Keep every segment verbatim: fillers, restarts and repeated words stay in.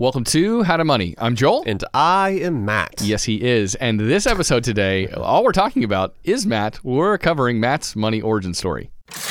Welcome to How to Money. I'm Joel. And I am Matt. Yes, he is. And this episode today, all we're talking about is Matt. We're covering Matt's money origin story.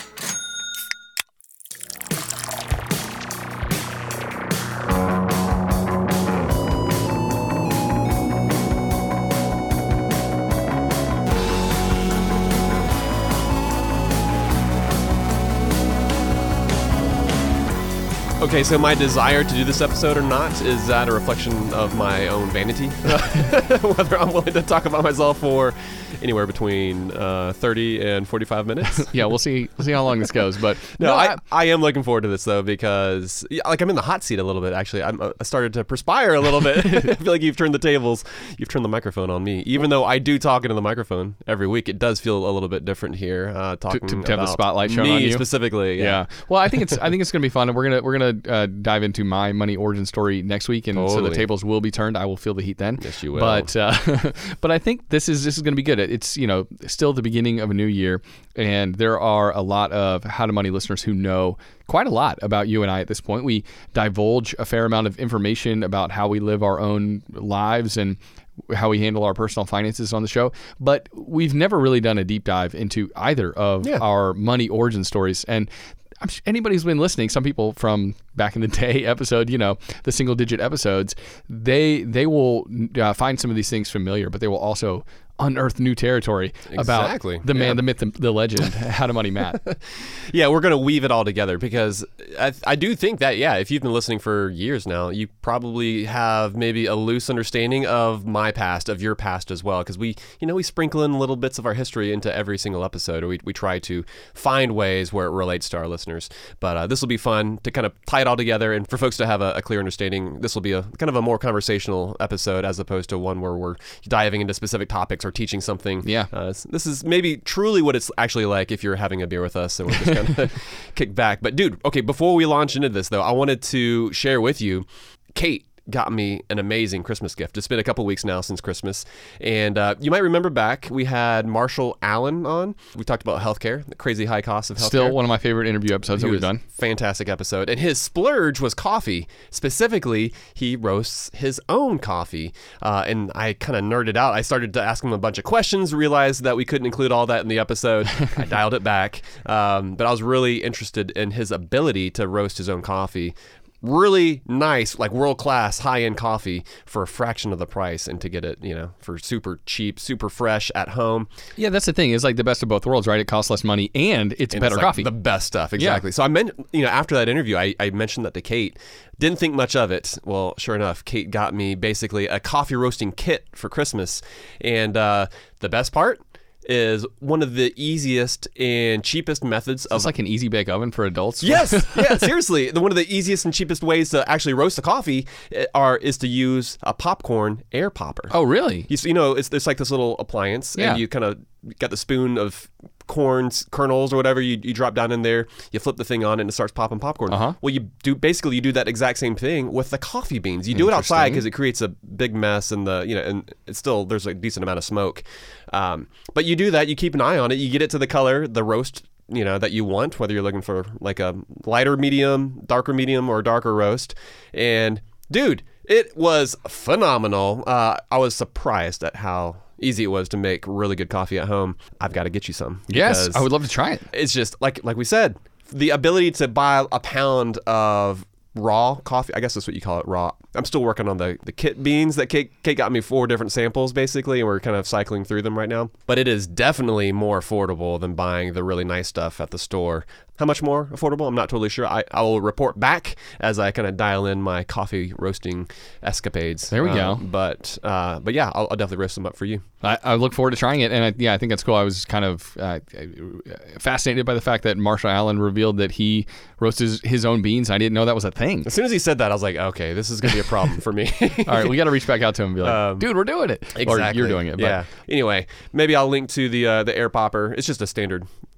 Okay, so my desire to do this episode or not, is that a reflection of my own vanity? Whether I'm willing to talk about myself for anywhere between uh, thirty and forty-five minutes? Yeah, we'll see We'll see how long this goes. But no, no I, I, I am looking forward to this, though, because yeah, like I'm in the hot seat a little bit, actually. I'm, I started to perspire a little bit. I feel like you've turned the tables. You've turned the microphone on me. Even though I do talk into the microphone every week, it does feel a little bit different here, uh, talking to, to have about the spotlight shown me on you specifically. Yeah. yeah. Well, I think it's I think it's gonna be fun, and we're gonna we're gonna uh, dive into my money origin story next week, and Totally. so the tables will be turned. I will feel the heat then. Yes, you will. But uh, but I think this is this is gonna be good. It's you know still the beginning of a new year, and there are a lot of How to Money listeners who know quite a lot about you and I at this point. We divulge a fair amount of information about how we live our own lives and how we handle our personal finances on the show, but we've never really done a deep dive into either of Yeah. our money origin stories. And I'm sure anybody who's been listening, some people from back in the day episode, you know, the single digit episodes, they they will uh, find some of these things familiar, but they will also unearth new territory Exactly. about the man, Yeah. the myth, the, the legend, How to Money Matt. Yeah, we're going to weave it all together because I, I do think that, yeah, if you've been listening for years now, you probably have maybe a loose understanding of my past, of your past as well, because we, you know, we sprinkle in little bits of our history into every single episode, or we, we try to find ways where it relates to our listeners. But uh, this will be fun to kind of tie it all together, and for folks to have a, a clear understanding. This will be a kind of a more conversational episode as opposed to one where we're diving into specific topics or teaching something. Yeah. Uh, this is maybe truly what it's actually like if you're having a beer with us and we're just kind of kick back. But dude, okay, before we launch into this though, I wanted to share with you, Kate got me an amazing Christmas gift. It's been a couple weeks now since Christmas. And uh, you might remember back, we had Marshall Allen on. We talked about healthcare, the crazy high cost of healthcare. Still one of my favorite interview episodes He that we've was done. Fantastic episode. And his splurge was coffee. Specifically, he roasts his own coffee. Uh, and I kind of nerded out. I started to ask him a bunch of questions, realized that we couldn't include all that in the episode. I dialed it back. Um, but I was really interested in his ability to roast his own coffee. Really nice, like world-class, high-end coffee for a fraction of the price, and to get it, you know, for super cheap, super fresh at home. Yeah, that's the thing. It's like the best of both worlds, right? It costs less money and it's And better it's like coffee. The best stuff, exactly. So I meant, you know, after that interview, I, I mentioned that to Kate. Didn't think much of it. Well, sure enough, Kate got me basically a coffee roasting kit for Christmas. And uh, the best part is one of the easiest and cheapest methods of It's like an easy bake oven for adults. Yes, yeah, seriously. The, one of the easiest and cheapest ways to actually roast a coffee uh, are is to use a popcorn air popper. Oh, really? You, you know, it's, it's like this little appliance, Yeah. and you kind of got the spoon of corns, kernels, or whatever. You, you drop down in there, you flip the thing on, and it starts popping popcorn. Uh-huh. Well, you do basically you do that exact same thing with the coffee beans. You do it outside Interesting. because it creates a big mess, and the you know, and it's still there's a decent amount of smoke. Um, but you do that, you keep an eye on it, you get it to the color, the roast, you know, that you want, whether you're looking for like a lighter medium, darker medium, or darker roast. And dude, it was phenomenal. Uh, I was surprised at how easy it was to make really good coffee at home. I've got to get you some. Yes, because I would love to try it. It's just like like we said, the ability to buy a pound of raw coffee. I guess that's what you call it, raw. I'm still working on the, the kit beans that Kate, Kate got me four different samples basically, and we're kind of cycling through them right now. But it is definitely more affordable than buying the really nice stuff at the store. How much more affordable? I'm not totally sure. I, I will report back as I kind of dial in my coffee roasting escapades. There we uh, go. But uh, but yeah, I'll, I'll definitely roast them up for you. I, I look forward to trying it, and I, yeah, I think that's cool. I was kind of uh, fascinated by the fact that Marshall Allen revealed that he roasts his, his own beans. I didn't know that was a thing. As soon as he said that, I was like, okay, this is going to be a problem for me. All right, we got to reach back out to him and be like, Um, dude, we're doing it. Exactly. Or you're doing it. But Yeah. Anyway, maybe I'll link to the uh, the air popper. It's just a standard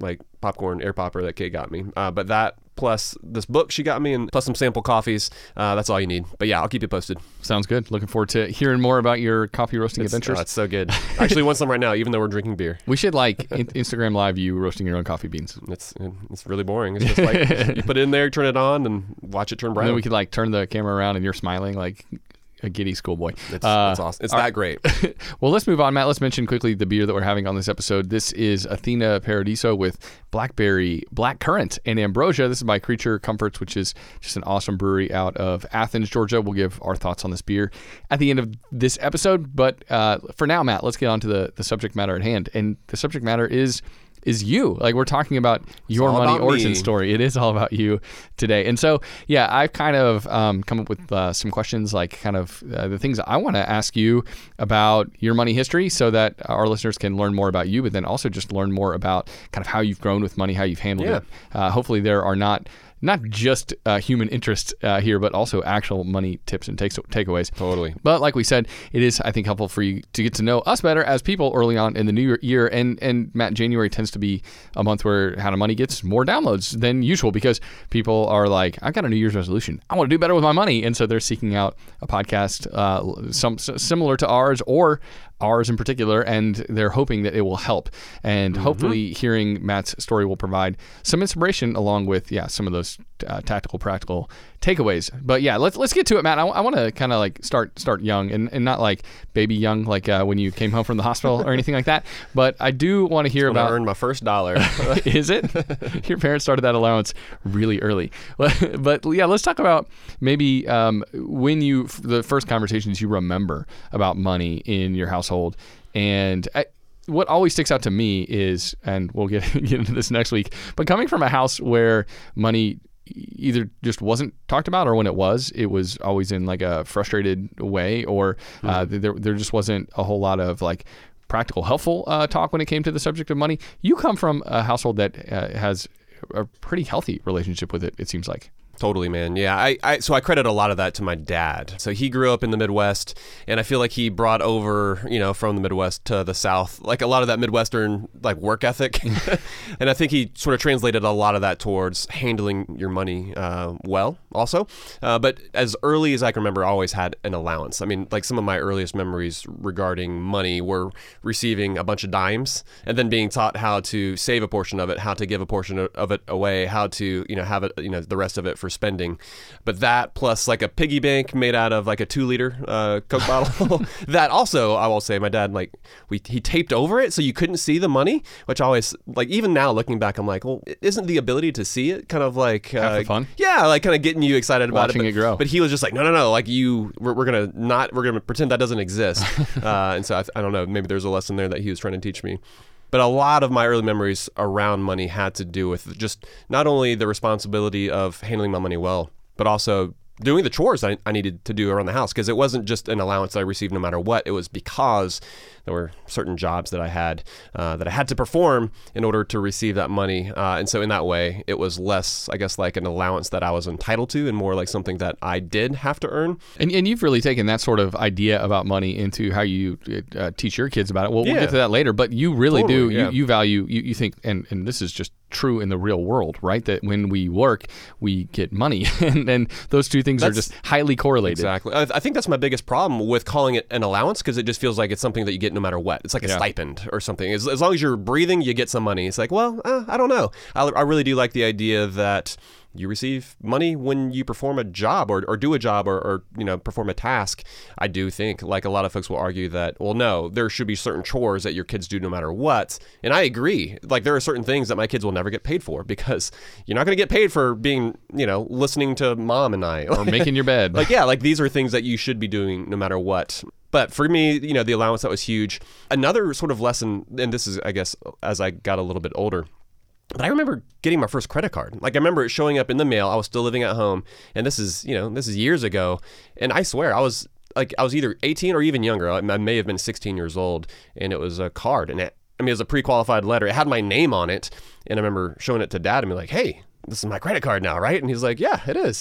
like popcorn air popper that Kate got me. Uh, but that plus this book she got me, and plus some sample coffees. Uh, that's all you need. But yeah, I'll keep you posted. Sounds good. Looking forward to hearing more about your coffee roasting It's, adventures. oh, it's so good. I actually want some right now, even though we're drinking beer. We should like in- Instagram live you roasting your own coffee beans. It's it's really boring. It's just like you put it in there, turn it on, and watch it turn brown. And then we could like turn the camera around and you're smiling like a giddy schoolboy. It's, Uh, it's awesome. It's all that right. great. Well, let's move on, Matt. Let's mention quickly the beer that we're having on this episode. This is Athena Paradiso with blackberry, black currant, and ambrosia. This is by Creature Comforts, which is just an awesome brewery out of Athens, Georgia. We'll give our thoughts on this beer at the end of this episode. But uh, for now, Matt, let's get on to the, the subject matter at hand. And the subject matter is is you. Like, we're talking about your all money about origin me. story. It is all about you today. And so, yeah, I've kind of um, come up with uh, some questions, like kind of uh, the things I want to ask you about your money history so that our listeners can learn more about you, but then also just learn more about kind of how you've grown with money, how you've handled Yeah. it. Uh, hopefully there are not not just uh, human interest uh, here, but also actual money tips and takes takeaways. Totally. But like we said, it is, I think, helpful for you to get to know us better as people early on in the new year. And, and Matt, January tends to be a month where How to Money gets more downloads than usual because people are like, I've got a New Year's resolution. I want to do better with my money. And so they're seeking out a podcast uh, some s- similar to ours or ours in particular, and they're hoping that it will help. And mm-hmm. hopefully hearing Matt's story will provide some inspiration along with, yeah, some of those uh, tactical, practical takeaways. But yeah, let's let's get to it, Matt. I, I want to kind of like start start young and, and not like baby young, like uh, when you came home from the hospital or anything like that. But I do want to hear when about. I earned my first dollar. Is it? Your parents started that allowance really early. But yeah, let's talk about maybe um, when you the first conversations you remember about money in your household. And I, what always sticks out to me is, and we'll get get into this next week, but coming from a house where money either just wasn't talked about, or when it was, it was always in like a frustrated way, or uh, there there just wasn't a whole lot of like practical, helpful uh, talk when it came to the subject of money. You come from a household that uh, has a pretty healthy relationship with it, it seems like. Totally, man. Yeah. I, I so I credit a lot of that to my dad. So he grew up in the Midwest, and I feel like he brought over, you know, from the Midwest to the South, like a lot of that Midwestern like work ethic. And I think he sort of translated a lot of that towards handling your money uh, well also. Uh, but as early as I can remember, I always had an allowance. I mean, like some of my earliest memories regarding money were receiving a bunch of dimes and then being taught how to save a portion of it, how to give a portion of it away, how to, you know, have it, you know, the rest of it for spending. But that plus like a piggy bank made out of like a two liter uh, Coke bottle that also, I will say, my dad, like we he taped over it so you couldn't see the money, which always, like even now looking back, I'm like, well, isn't the ability to see it kind of like uh, half the fun? Yeah, like kind of getting you excited about Watching it. But, it grow. But he was just like, no, no, no, like you, we're, we're gonna not, we're gonna pretend that doesn't exist. uh, and so I, I don't know, maybe there's a lesson there that he was trying to teach me. But a lot of my early memories around money had to do with just not only the responsibility of handling my money well, but also doing the chores I, I needed to do around the house, because it wasn't just an allowance that I received no matter what. It was because there were certain jobs that I had uh, that I had to perform in order to receive that money. Uh, and so in that way, it was less, I guess, like an allowance that I was entitled to and more like something that I did have to earn. And, and you've really taken that sort of idea about money into how you uh, teach your kids about it. Well, Yeah. we'll get to that later, but you really Totally, do. yeah. You, you value, you, you think, and, and this is just true in the real world, right? That when we work, we get money. and, and those two things That's- are just highly correlated. Exactly. I, I think that's my biggest problem with calling it an allowance, because it just feels like it's something that you get no matter what. It's like a Yeah. stipend or something. As, as long as you're breathing, you get some money. It's like, well, uh, I don't know. I, I really do like the idea that you receive money when you perform a job or, or do a job or, or, you know, perform a task. I do think, like a lot of folks will argue that, well, no, there should be certain chores that your kids do no matter what. And I agree. Like there are certain things that my kids will never get paid for, because you're not going to get paid for being, you know, listening to mom and I. Or making your bed. Like, yeah, like these are things that you should be doing no matter what. But for me, you know, the allowance, that was huge. Another sort of lesson, and this is, I guess, as I got a little bit older, but I remember getting my first credit card. Like I remember it showing up in the mail. I was still living at home, and this is, you know, this is years ago. And I swear I was like, I was either eighteen or even younger. I may have been sixteen years old, and it was a card. And it, I mean, it was a pre-qualified letter. It had my name on it. And I remember showing it to Dad and be like, hey, this is my credit card now, right? And he's like, yeah, it is.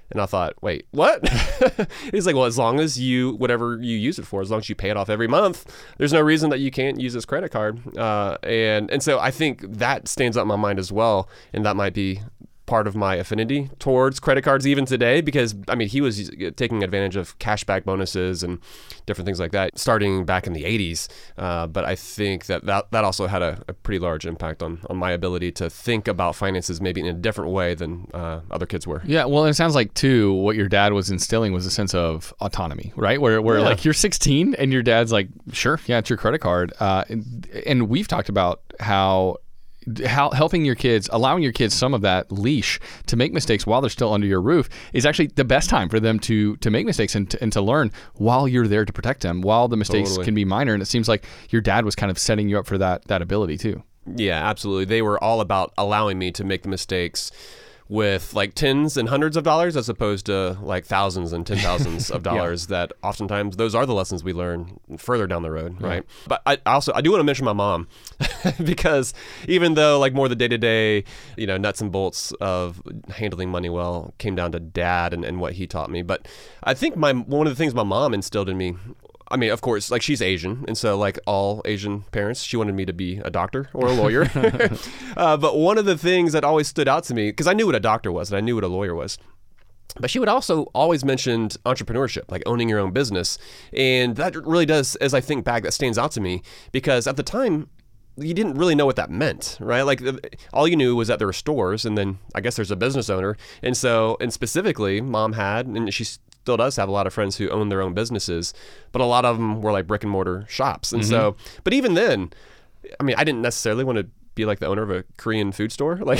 And I thought, wait, what? He's like, well, as long as you, whatever you use it for, as long as you pay it off every month, there's no reason that you can't use this credit card. Uh, and, and so I think that stands out in my mind as well. And that might be part of my affinity towards credit cards even today, because I mean, he was taking advantage of cashback bonuses and different things like that starting back in the eighties. Uh, but I think that that, that also had a, a pretty large impact on, on my ability to think about finances maybe in a different way than uh, other kids were. Yeah, well, it sounds like too, what your dad was instilling was a sense of autonomy, right? Where, where Yeah. like you're sixteen and your dad's like, sure, yeah, it's your credit card. Uh, and, and we've talked about how How, helping your kids, allowing your kids some of that leash to make mistakes while they're still under your roof is actually the best time for them to to make mistakes and to, and to learn while you're there to protect them, while the mistakes Totally. can be minor. And it seems like your dad was kind of setting you up for that that ability too. Yeah, absolutely. They were all about allowing me to make the mistakes with like tens and hundreds of dollars as opposed to like thousands and ten thousands of dollars yeah. that oftentimes those are the lessons we learn further down the road, right? Yeah. But I also, I do want to mention my mom because even though like more the day-to-day, you know, nuts and bolts of handling money well came down to dad and, and what he taught me. But I think my one of the things my mom instilled in me, I mean, of course, like she's Asian. And so like all Asian parents, she wanted me to be a doctor or a lawyer. uh, but one of the things that always stood out to me, because I knew what a doctor was and I knew what a lawyer was, but she would also always mention entrepreneurship, like owning your own business. And that really does, as I think back, that stands out to me because at the time, you didn't really know what that meant, right? Like all you knew was that there were stores and then I guess there's a business owner. And so, and specifically mom had, and she still does have a lot of friends who own their own businesses, but a lot of them were like brick and mortar shops. And mm-hmm. so, but even then, I mean, I didn't necessarily want to be like the owner of a Korean food store. Like,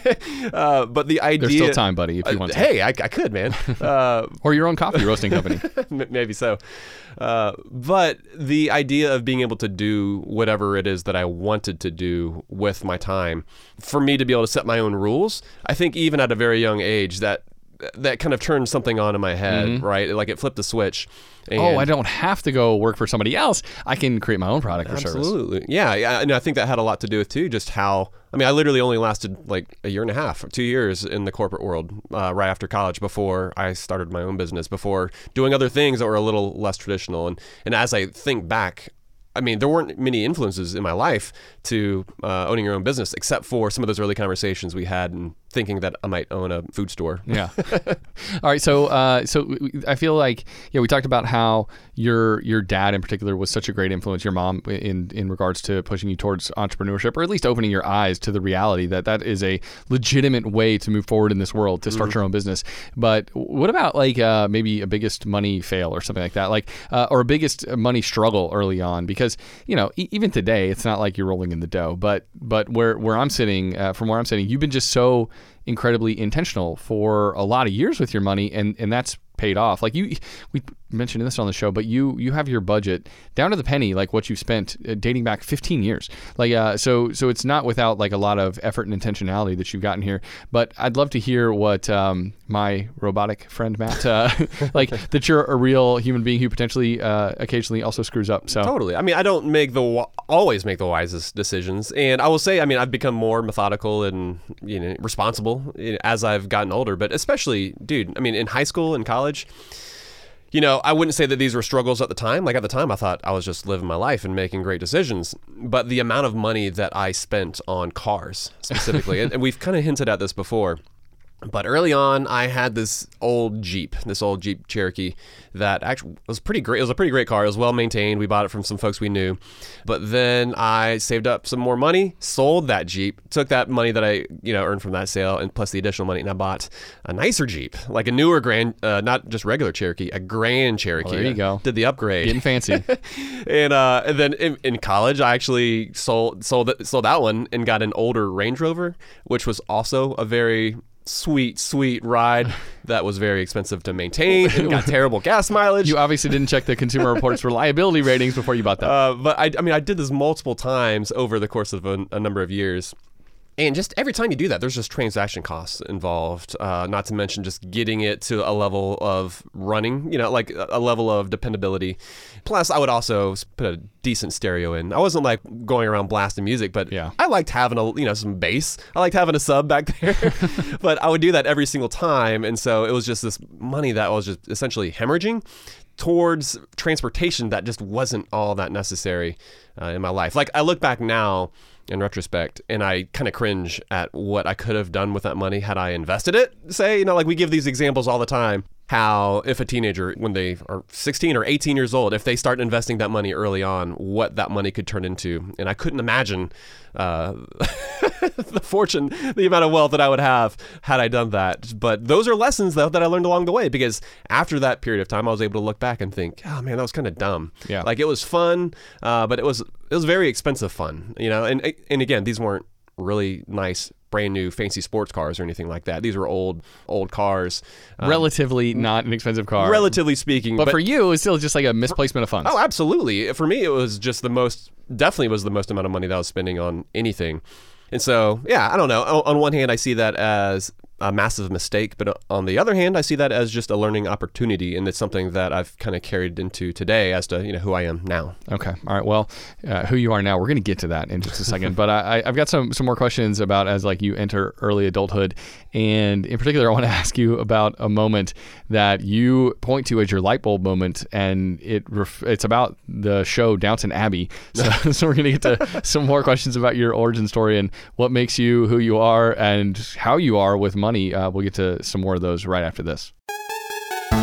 uh, but the idea. There's still time, buddy, if you want uh, to. Hey, I, I could, man. Uh, or your own coffee roasting company. Maybe so. Uh, but the idea of being able to do whatever it is that I wanted to do with my time, for me to be able to set my own rules, I think even at a very young age, that that kind of turned something on in my head, mm-hmm. right? Like it flipped a switch. And oh, I don't have to go work for somebody else. I can create my own product or absolutely. service. Absolutely. Yeah. yeah. And I think that had a lot to do with too, just how, I mean, I literally only lasted like a year and a half, or two years in the corporate world uh, right after college before I started my own business, before doing other things that were a little less traditional. And, and as I think back, I mean, there weren't many influences in my life to uh, owning your own business, except for some of those early conversations we had and thinking that I might own a food store. Yeah. All right. So, uh, so I feel like, yeah, we talked about how your your dad in particular was such a great influence, your mom, in in regards to pushing you towards entrepreneurship, or at least opening your eyes to the reality that that is a legitimate way to move forward in this world, to start mm-hmm. your own business. But what about like uh, maybe a biggest money fail or something like that, like uh, or a biggest money struggle early on? Because you know, e- even today, it's not like you're rolling in the dough. But but where where I'm sitting, uh, from where I'm sitting, you've been just so incredibly intentional for a lot of years with your money, and and that's paid off. Like you, we mentioned this on the show, but you you have your budget down to the penny, like what you've spent uh, dating back fifteen years. Like uh, so so it's not without like a lot of effort and intentionality that you've gotten here. But I'd love to hear what um, my robotic friend Matt, uh, like that you're a real human being who potentially uh, occasionally also screws up. So totally. I mean, I don't make the always make the wisest decisions, and I will say, I mean, I've become more methodical and you know responsible as I've gotten older. But especially, dude, I mean, in high school and college. You know, I wouldn't say that these were struggles at the time. Like at the time, I thought I was just living my life and making great decisions. But the amount of money that I spent on cars specifically, and, and we've kind of hinted at this before, but early on, I had this old Jeep, this old Jeep Cherokee that actually was pretty great. It was a pretty great car. It was well maintained. We bought it from some folks we knew. But then I saved up some more money, sold that Jeep, took that money that I you know earned from that sale, and plus the additional money, and I bought a nicer Jeep, like a newer Grand, uh, not just regular Cherokee, a Grand Cherokee. Oh, there you go. Did the upgrade. Getting fancy. and uh, and then in, in college, I actually sold sold sold that one and got an older Range Rover, which was also a very sweet, sweet ride that was very expensive to maintain and got terrible gas mileage. You obviously didn't check the Consumer Reports reliability ratings before you bought that. Uh, but I, I mean, I did this multiple times over the course of a, a number of years. And just every time you do that, there's just transaction costs involved, uh, not to mention just getting it to a level of running, you know, like a level of dependability. Plus, I would also put a decent stereo in. I wasn't like going around blasting music, but yeah. I liked having a, you know, some bass. I liked having a sub back there, but I would do that every single time. And so it was just this money that was just essentially hemorrhaging towards transportation that just wasn't all that necessary uh, in my life. Like I look back now in retrospect, and I kind of cringe at what I could have done with that money had I invested it. Say, you know, like we give these examples all the time, how if a teenager, when they are sixteen or eighteen years old, if they start investing that money early on, what that money could turn into. And I couldn't imagine uh, the fortune, the amount of wealth that I would have had I done that. But those are lessons, though, that I learned along the way, because after that period of time, I was able to look back and think, oh, man, that was kind of dumb. Yeah. Like it was fun, uh, but it was it was very expensive fun, you know. And and again, these weren't really nice, brand new, fancy sports cars or anything like that. These were old, old cars. Um, Relatively not an expensive car. Relatively speaking. But, but for you, it was still just like a misplacement of funds. Oh, absolutely. For me, it was just the most, definitely was the most amount of money that I was spending on anything. And so, yeah, I don't know. On one hand, I see that as a massive mistake, but on the other hand, I see that as just a learning opportunity, and it's something that I've kind of carried into today as to, you know, who I am now. Okay, all right. Well, uh, who you are now, we're going to get to that in just a second. But I, I've got some some more questions about as like you enter early adulthood, and in particular, I want to ask you about a moment that you point to as your light bulb moment, and it ref- it's about the show Downton Abbey. So, so we're going to get to some more questions about your origin story and what makes you who you are and how you are with money. Uh, we'll get to some more of those right after this. All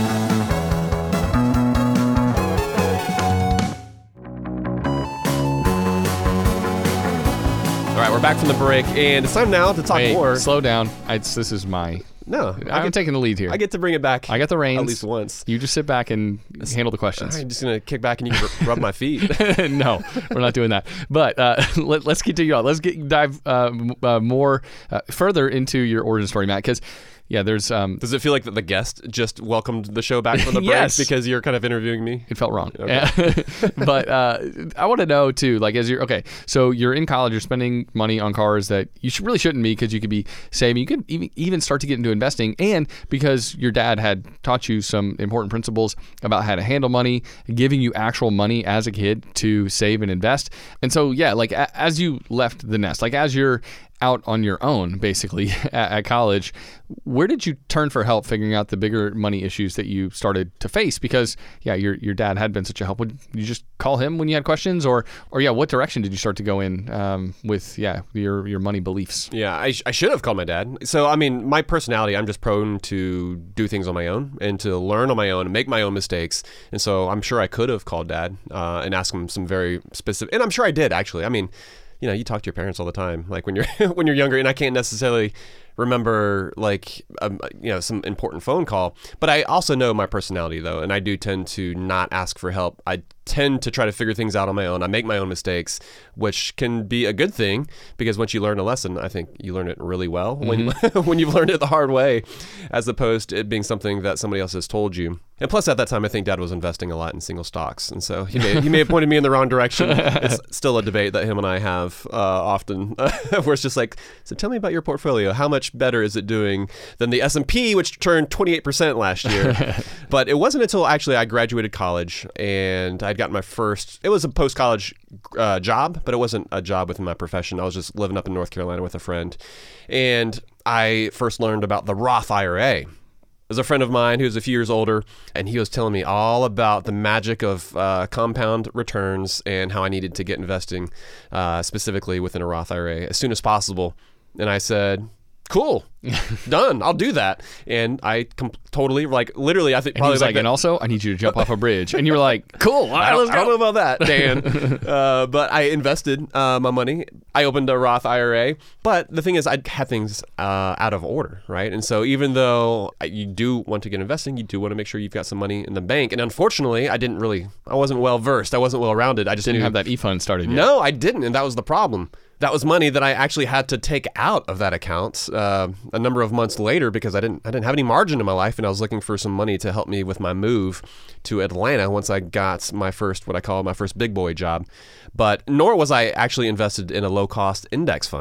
right, we're back from the break, and it's time now to talk Wait, more. Slow down. I, this is my... No. I'm get, taking the lead here. I get to bring it back. I got the reins. At least once. You just sit back and handle the questions. I'm just going to kick back and you can rub my feet. No, we're not doing that. But uh, let, let's continue on. Let's get dive uh, uh, more uh, further into your origin story, Matt, because yeah, there's... Um, Does it feel like the guest just welcomed the show back from the break yes. because you're kind of interviewing me? It felt wrong. Okay. But uh, I want to know, too, like as you're... Okay, so you're in college, you're spending money on cars that you should, really shouldn't be because you could be saving. You could even, even start to get into investing, and because your dad had taught you some important principles about how to handle money, giving you actual money as a kid to save and invest. And so, yeah, like a, as you left the nest, like as you're out on your own, basically, at, at college, where did you turn for help figuring out the bigger money issues that you started to face? Because, yeah, your your dad had been such a help. Would you just call him when you had questions? Or, or yeah, what direction did you start to go in um, with, yeah, your, your money beliefs? Yeah, I, sh- I should have called my dad. So, I mean, my personality, I'm just prone to do things on my own and to learn on my own and make my own mistakes. And so I'm sure I could have called dad uh, and asked him some very specific, and I'm sure I did, actually. I mean, you know, you talk to your parents all the time, like when you're when you're younger, and I can't necessarily remember like um, you know some important phone call, but I also know my personality though, and I do tend to not ask for help. I tend to try to figure things out on my own. I make my own mistakes, which can be a good thing because once you learn a lesson, I think you learn it really well mm-hmm. when when you've learned it the hard way, as opposed to it being something that somebody else has told you. And plus, at that time, I think Dad was investing a lot in single stocks, and so he may he may have pointed me in the wrong direction. It's still a debate that him and I have uh, often, where it's just like, so tell me about your portfolio. How much better is it doing than the S and P, which turned twenty-eight percent last year? But it wasn't until actually I graduated college and I'd gotten my first, it was a post-college uh, job, but it wasn't a job within my profession. I was just living up in North Carolina with a friend. And I first learned about the Roth I R A. There's a friend of mine who's a few years older, and he was telling me all about the magic of uh, compound returns and how I needed to get investing uh, specifically within a Roth I R A as soon as possible. And I said, cool, done. I'll do that. And I com- totally, like, literally, I think and probably he was like, like that- and also, I need you to jump off a bridge. And you were like, cool, all right, I don't, let's I don't go. know about that, Dan. uh, but I invested uh, my money. I opened a Roth I R A. But the thing is, I had things uh, out of order, right? And so even though you do want to get investing, you do want to make sure you've got some money in the bank. And unfortunately, I didn't really, I wasn't well versed. I wasn't well rounded. I just Didn't knew, have that e-fund started yet. No, I didn't. And that was the problem. That was money that I actually had to take out of that account uh, a number of months later because I didn't I didn't have any margin in my life, and I was looking for some money to help me with my move to Atlanta once I got my first, what I call my first big boy job. But nor was I actually invested in a low-cost index fund.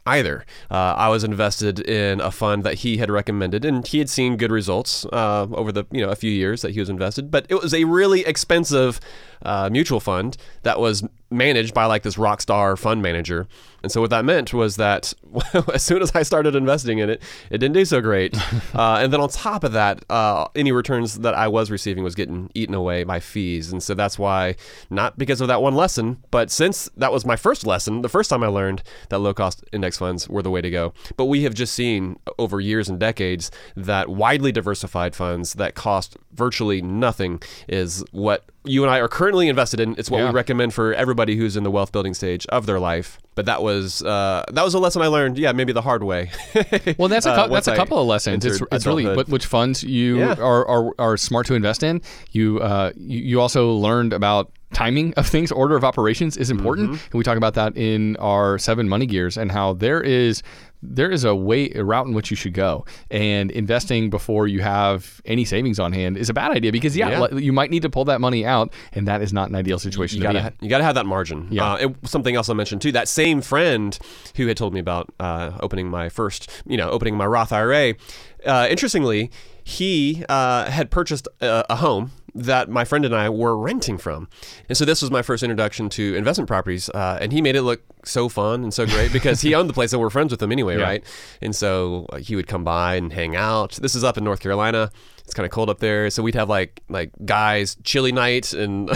either. Uh, I was invested in a fund that he had recommended, and he had seen good results uh, over the you know a few years that he was invested. But it was a really expensive uh, mutual fund that was managed by like this rock star fund manager. And so what that meant was that as soon as I started investing in it, it didn't do so great. uh, and then on top of that, uh, any returns that I was receiving was getting eaten away by fees. And so that's why, not because of that one lesson, but since that was my first lesson, the first time I learned that low-cost index funds were the way to go. But we have just seen over years and decades that widely diversified funds that cost virtually nothing is what you and I are currently invested in. It's what Yeah. we recommend for everybody who's in the wealth building stage of their life. But that was uh, that was a lesson I learned, yeah, maybe the hard way. Well, that's a Uh, cou- that's once a I couple of lessons. It's, entered it's really adulthood. what, which funds you Yeah. are, are are smart to invest in. You uh you, you also learned about timing of things. Order of operations is important, Mm-hmm. and we talk about that in our seven money gears and how there is there is a way a route in which you should go, and investing before you have any savings on hand is a bad idea because yeah, Yeah. li- you might need to pull that money out, and that is not an ideal situation You to gotta, be ha- in. you gotta have that margin. Yeah. Uh, it, something else I mentioned too. That same friend who had told me about uh, opening my first, you know, opening my Roth I R A. Uh, interestingly, he uh, had purchased a, a home that my friend and I were renting from, and so this was my first introduction to investment properties. Uh, and he made it look so fun and so great because he owned the place and we're friends with him anyway, Yeah. right? And so uh, he would come by and hang out. This is up in North Carolina. It's kind of cold up there, so we'd have like like guys chili night, and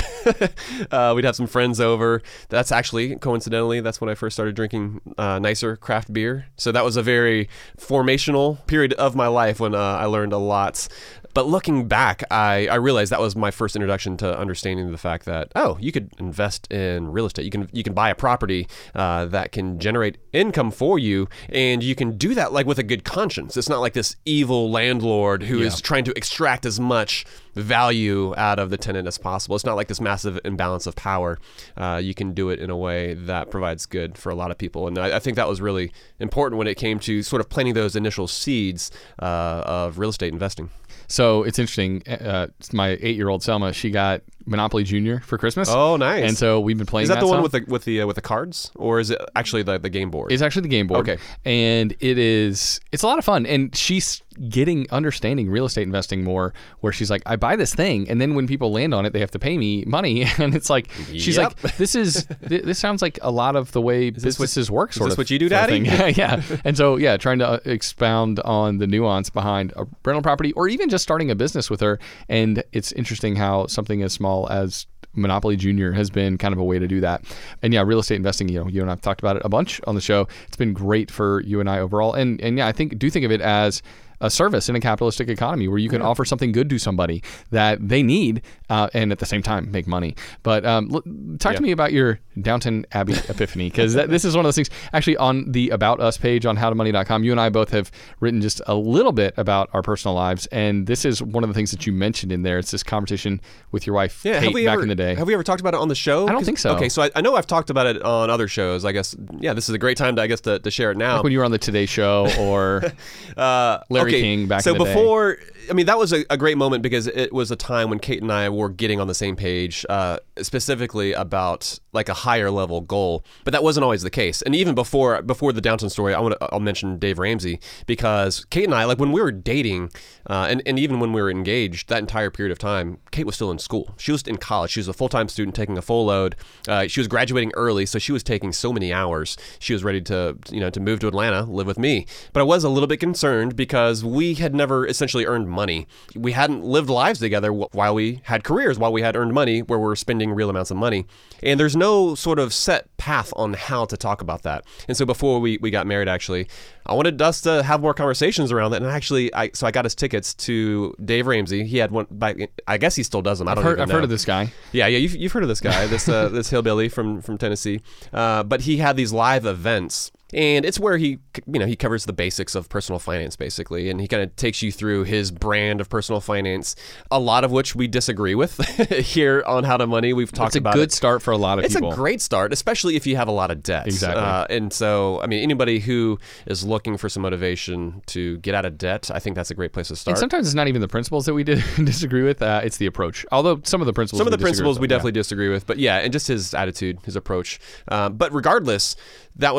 uh, we'd have some friends over. That's actually coincidentally that's when I first started drinking uh, nicer craft beer. So that was a very formational period of my life when uh, I learned a lot. But looking back, I, I realized that was my first introduction to understanding the fact that, oh, you could invest in real estate. You can you can buy a property uh, that can generate income for you, and you can do that like with a good conscience. It's not like this evil landlord who Yeah. is trying to extract as much value out of the tenant as possible. It's not like this massive imbalance of power. Uh, you can do it in a way that provides good for a lot of people. And I, I think that was really important when it came to sort of planting those initial seeds uh, of real estate investing. So it's interesting. Uh, my eight-year-old Selma, she got Monopoly Junior for Christmas. Oh, nice. And so we've been playing. Is that, the one some. with the with the uh, with the cards, or is it actually the, the game board? It's actually the game board. Okay. And it is it's a lot of fun. And she's getting understanding real estate investing more, where she's like, I buy this thing, and then when people land on it, they have to pay me money. And it's like she's Yep. like, this is th- this sounds like a lot of the way this what- businesses work. Sort this of what you do, sort of Daddy? thing. yeah. And so yeah, trying to uh, expound on the nuance behind a rental property, or even just starting a business with her. And it's interesting how something as small as Monopoly Junior has been kind of a way to do that. And yeah, real estate investing, you know, you and I've talked about it a bunch on the show. It's been great for you and I overall. And and yeah, I think do think of it as a service in a capitalistic economy where you can Yeah. offer something good to somebody that they need uh, and at the same time make money. But um, l- talk Yeah. to me about your Downton Abbey epiphany, because this is one of those things. Actually, on the About Us page on how to money dot com, you and I both have written just a little bit about our personal lives, and this is one of the things that you mentioned in there. It's this conversation with your wife, Yeah, Kate, have we back ever, in the day. Have we ever talked about it on the show? I don't 'Cause- think so. Okay, so I, I know I've talked about it on other shows. I guess, yeah, this is a great time to, I guess, to, to share it now. Like when you were on the Today Show or Uh, Larry okay, King back so in the day. before, I mean, that was a, a great moment because it was a time when Kate and I were getting on the same page, uh, specifically about like a higher level goal. But that wasn't always the case. And even before before the Downton story, I want to I'll mention Dave Ramsey, because Kate and I, like when we were dating, uh, and and even when we were engaged, that entire period of time, Kate was still in school. She was in college. She was a full time student taking a full load. Uh, she was graduating early, so she was taking so many hours. She was ready to you know to move to Atlanta, live with me. But I was a little bit concerned because we had never essentially earned money. We hadn't lived lives together wh- while we had careers, while we had earned money, where we're spending real amounts of money. And there's no sort of set path on how to talk about that. And so before we, we got married, actually, I wanted us to have more conversations around that. And actually, I so I got us tickets to Dave Ramsey. He had one, by, I guess he still does them. I don't I've, heard, even I've know. heard of this guy. Yeah, yeah, you've, you've heard of this guy, this uh, this hillbilly from from Tennessee. Uh, but he had these live events. And it's where he, you know, he covers the basics of personal finance, basically, and he kind of takes you through his brand of personal finance, a lot of which we disagree with here on How to Money. We've talked It's a about good it. start for a lot of It's people. a great start, especially if you have a lot of debt. Exactly. Uh, and so, I mean, anybody who is looking for some motivation to get out of debt, I think that's a great place to start. And sometimes it's not even the principles that we did disagree with. Uh, it's the approach. Although some of the principles Some of we the disagree principles with, we yeah. definitely disagree with, but yeah, and just his attitude, his approach. Um, but regardless, that was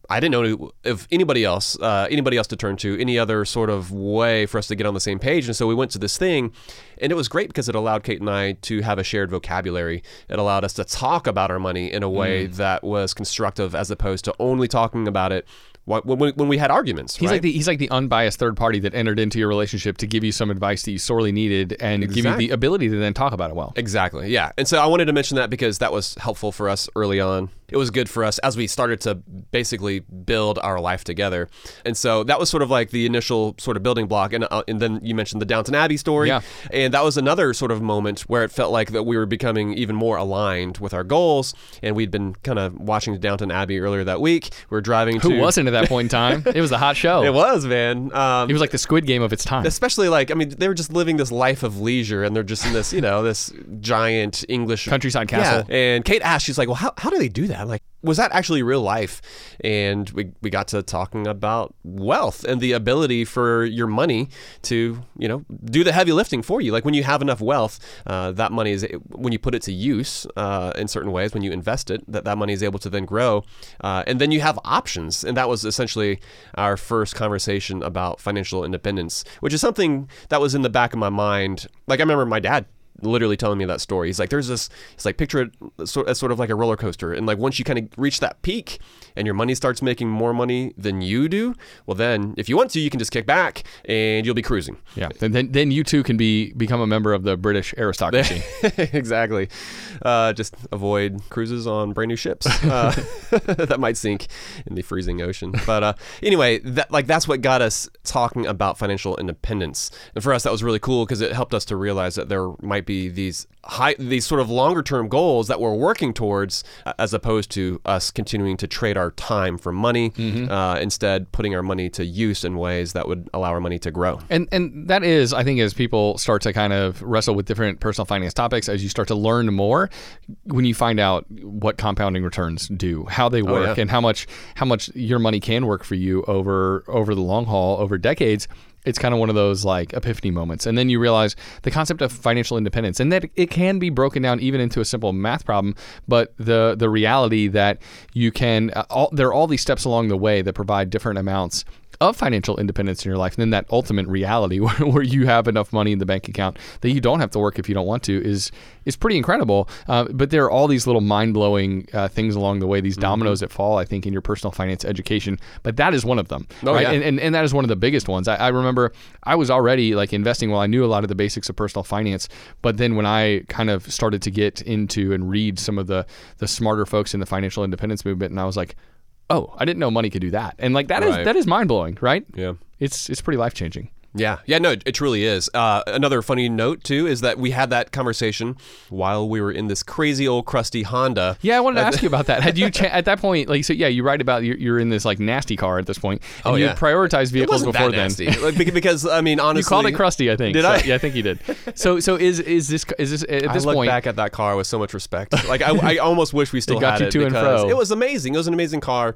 I didn't know if anybody else, uh, anybody else to turn to, any other sort of way for us to get on the same page. And so we went to this thing, and it was great because it allowed Kate and I to have a shared vocabulary. It allowed us to talk about our money in a way mm. that was constructive, as opposed to only talking about it when we, when we had arguments. He's right? like the he's like the unbiased third party that entered into your relationship to give you some advice that you sorely needed and exactly. give you the ability to then talk about it well. Exactly. Yeah. And so I wanted to mention that because that was helpful for us early on. It was good for us as we started to basically build our life together. And so that was sort of like the initial sort of building block. And uh, and then you mentioned the Downton Abbey story. Yeah. And that was another sort of moment where it felt like that we were becoming even more aligned with our goals. And we'd been kind of watching Downton Abbey earlier that week. We were driving to... Who wasn't at that point in time? It was a hot show. It was, man. Um, it was like the Squid Game of its time. Especially like, I mean, they were just living this life of leisure, and they're just in this, you know, this giant English... countryside castle. Yeah. And Kate asked, she's like, well, how, how do they do that? I'm like, was that actually real life? And we, we got to talking about wealth and the ability for your money to, you know, do the heavy lifting for you. Like when you have enough wealth, uh, that money is, when you put it to use uh, in certain ways, when you invest it, that, that money is able to then grow. Uh, and then you have options. And that was essentially our first conversation about financial independence, which is something that was in the back of my mind. Like I remember my dad literally telling me that story. He's like, there's this, it's like, picture it as sort of like a roller coaster. And like, once you kind of reach that peak and your money starts making more money than you do, well then, if you want to, you can just kick back and you'll be cruising. Yeah. Then, then, then you too can be, become a member of the British aristocracy. Exactly. Uh, just avoid cruises on brand new ships uh, that might sink in the freezing ocean. But uh, anyway, that like, that's what got us talking about financial independence. And for us, that was really cool because it helped us to realize that there might be these high, these sort of longer term goals that we're working towards, uh, as opposed to us continuing to trade our time for money, mm-hmm. uh, instead putting our money to use in ways that would allow our money to grow. And and that is, I think, as people start to kind of wrestle with different personal finance topics, as you start to learn more, when you find out what compounding returns do, how they work, oh, yeah. and how much how much your money can work for you over over the long haul, over decades. It's kind of one of those like epiphany moments. And then you realize the concept of financial independence, and that it can be broken down even into a simple math problem, but the the reality that you can, uh, all, there are all these steps along the way that provide different amounts of financial independence in your life. And then that ultimate reality where, where you have enough money in the bank account that you don't have to work if you don't want to is is pretty incredible. Uh, but there are all these little mind-blowing uh, things along the way, these dominoes mm-hmm. that fall, I think, in your personal finance education. But that is one of them. Oh, right? yeah. and, and, and that is one of the biggest ones. I, I remember I was already like investing, well, I knew a lot of the basics of personal finance, but then when I kind of started to get into and read some of the the smarter folks in the financial independence movement, and I was like, oh, I didn't know money could do that. And like that right. is that is mind-blowing, right? Yeah. It's it's pretty life-changing. Yeah. Yeah, no, it truly is. Uh, another funny note, too, is that we had that conversation while we were in this crazy old crusty Honda. Yeah, I wanted to ask you about that. Had you, cha- at that point, like, so yeah, you write about you're, you're in this, like, nasty car at this point, and oh, you yeah. prioritized vehicles it wasn't before that nasty. then. like, because, I mean, honestly. You called it crusty, I think. Did so, I? Yeah, I think you did. So so is is this, is this at this I look point. back at that car with so much respect. Like, I, I almost wish we still it got had you it. to and fro. It was amazing. It was an amazing car.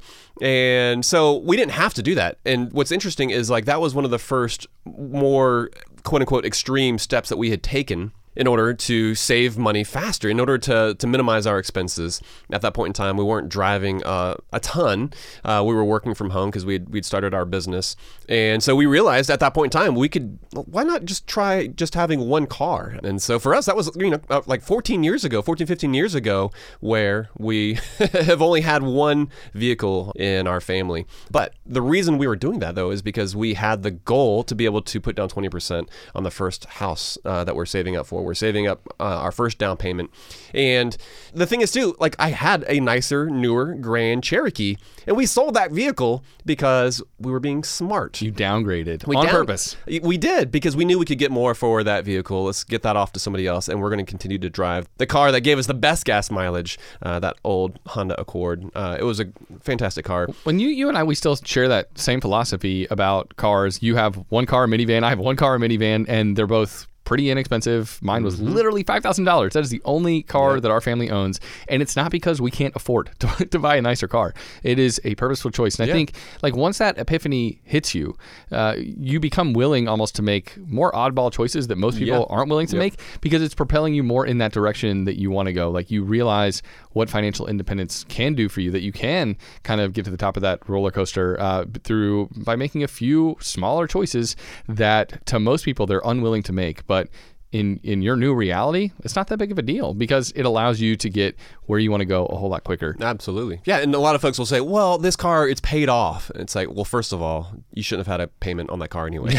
And so we didn't have to do that. And what's interesting is, like, that was one of the first more quote unquote extreme steps that we had taken in order to save money faster, in order to to minimize our expenses. At that point in time, we weren't driving uh, a ton. Uh, we were working from home because we'd, we'd started our business. And so we realized at that point in time, we could, why not just try just having one car? And so for us, that was, you know, uh, like fourteen years ago, fourteen, fifteen years ago, where we have only had one vehicle in our family. But the reason we were doing that, though, is because we had the goal to be able to put down twenty percent on the first house uh, that we're saving up for. We're saving up uh, our first down payment. And the thing is, too, like, I had a nicer, newer Grand Cherokee, and we sold that vehicle because we were being smart. You downgraded we on down- purpose. We did, because we knew we could get more for that vehicle. Let's get that off to somebody else, and we're going to continue to drive the car that gave us the best gas mileage, uh, that old Honda Accord. Uh, it was a fantastic car. When you you and I, we still share that same philosophy about cars. You have one car, a minivan. I have one car, a minivan, and they're both pretty inexpensive. Mine was Mm-hmm. literally five thousand dollars. That is the only car Yep. that our family owns. And it's not because we can't afford to, to buy a nicer car. It is a purposeful choice. And I Yeah. think like once that epiphany hits you, uh, you become willing almost to make more oddball choices that most people Yeah. aren't willing to Yep. make because it's propelling you more in that direction that you want to go. Like you realize what financial independence can do for you, that you can kind of get to the top of that roller coaster uh, through by making a few smaller choices that to most people they're unwilling to make. But in in your new reality, it's not that big of a deal because it allows you to get where you want to go a whole lot quicker. Absolutely. Yeah, and a lot of folks will say, well, this car, it's paid off. And it's like, well, first of all, you shouldn't have had a payment on that car anyway.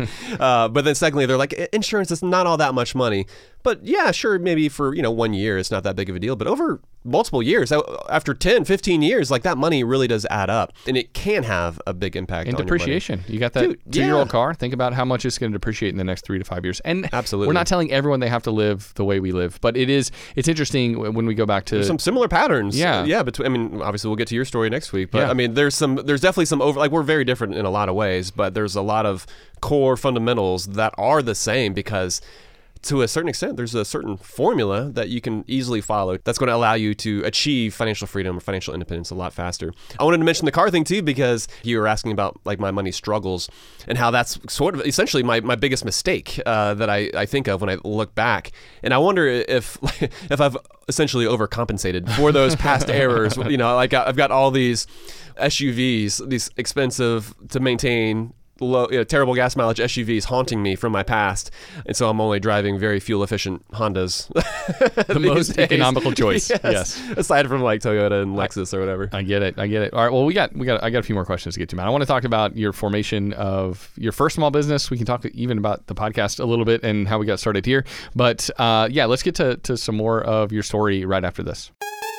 uh, but then secondly, they're like, insurance is not all that much money. But yeah, sure, maybe for, you know, one year, it's not that big of a deal. But over multiple years, after ten, fifteen years, like that money really does add up. And it can have a big impact And on your money. depreciation. You got that Dude, two-year-old yeah. car. Think about how much it's going to depreciate in the next three to five years. And Absolutely. we're not telling everyone they have to live the way we live, but it is. It's interesting when we go back to Some similar patterns. Yeah. Yeah. Between, I mean, obviously we'll get to your story next week, but Yeah. I mean, there's some, there's definitely some over, like we're very different in a lot of ways, but there's a lot of core fundamentals that are the same because to a certain extent, there's a certain formula that you can easily follow that's going to allow you to achieve financial freedom or financial independence a lot faster. I wanted to mention the car thing too, because you were asking about like my money struggles and how that's sort of essentially my, my biggest mistake uh, that I, I think of when I look back. And I wonder if if I've essentially overcompensated for those past errors. You know, like I've got all these S U Vs, these expensive to maintain low, you know, terrible gas mileage S U Vs haunting me from my past, and so I'm only driving very fuel efficient Hondas. the most days. economical choice. Yes. Yes. Aside from like Toyota and Lexus or whatever. I get it. I get it. All right. Well, we got we got I got a few more questions to get to, man. I want to talk about your formation of your first small business. We can talk even about the podcast a little bit and how we got started here. But uh, yeah, let's get to to some more of your story right after this.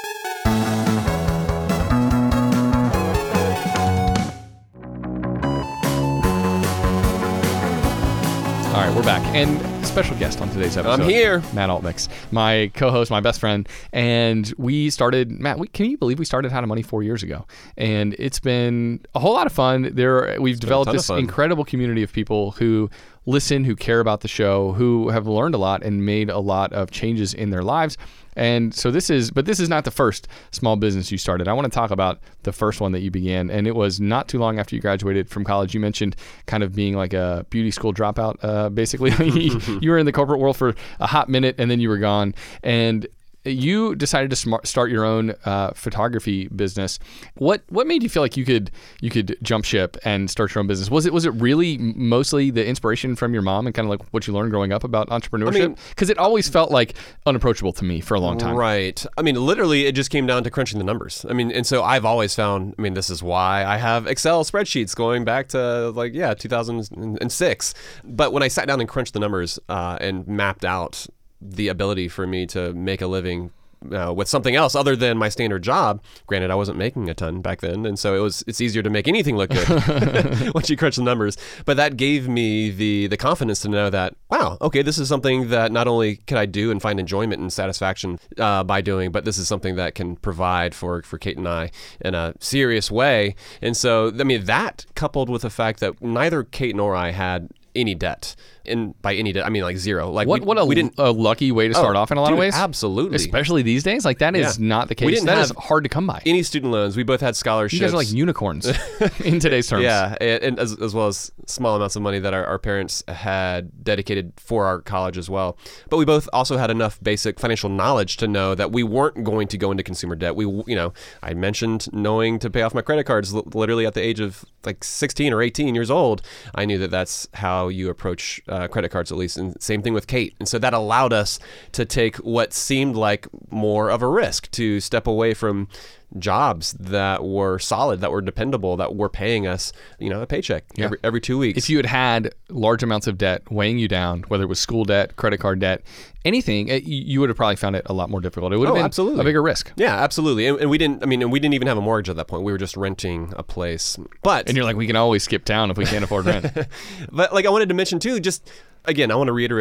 All right, we're back. And special guest on today's episode. I'm here. Matt Altmix, my co-host, my best friend. And we started, Matt, we, can you believe we started How to Money four years ago? And it's been a whole lot of fun. There, We've developed ton of this fun. incredible community of people who listen, who care about the show, who have learned a lot and made a lot of changes in their lives. And so this is, but this is not the first small business you started. I want to talk about the first one that you began. And it was not too long after you graduated from college. You mentioned kind of being like a beauty school dropout, uh, basically. You were in the corporate world for a hot minute and then you were gone. And you decided to smart, start your own uh, photography business. What what made you feel like you could you could jump ship and start your own business? Was it was it really mostly the inspiration from your mom and kind of like what you learned growing up about entrepreneurship? Because it always felt like unapproachable to me for a long time. Right. I mean, literally, it just came down to crunching the numbers. I mean, and so I've always found, I mean, this is why I have Excel spreadsheets going back to like, yeah, two thousand six. But when I sat down and crunched the numbers uh, and mapped out the ability for me to make a living uh, with something else other than my standard job. Granted, I wasn't making a ton back then, and so it was it's easier to make anything look good once you crunch the numbers. But that gave me the the confidence to know that, wow, okay, this is something that not only can I do and find enjoyment and satisfaction uh, by doing, but this is something that can provide for for Kate and I in a serious way. And so, I mean, that coupled with the fact that neither Kate nor I had any debt. And by any debt, I mean like zero. Like what we, what a, we didn't, a lucky way to start Oh, off in a lot dude, of ways. Absolutely. Especially these days. Like that is Yeah. not the We case. didn't That is have hard to come by. any student loans. We both had scholarships. You guys are like unicorns in today's terms. Yeah, and, and as, as well as small amounts of money that our, our parents had dedicated for our college as well. But we both also had enough basic financial knowledge to know that we weren't going to go into consumer debt. We, you know, I mentioned knowing to pay off my credit cards li- literally at the age of like sixteen or eighteen years old. I knew that that's how you approach uh, credit cards, at least. And same thing with Kate. And so that allowed us to take what seemed like more of a risk, to step away from jobs that were solid, that were dependable, that were paying us, you know, a paycheck Yeah. every, every two weeks. If you had had large amounts of debt weighing you down, whether it was school debt, credit card debt, anything, it, you would have probably found it a lot more difficult. It would have Oh, been absolutely. a bigger risk. Yeah, absolutely. And, and we didn't, I mean, and we didn't even have a mortgage at that point. We were just renting a place. But, And you're like, we can always skip town if we can't afford rent. but like I wanted to mention too, just again, I want to reiterate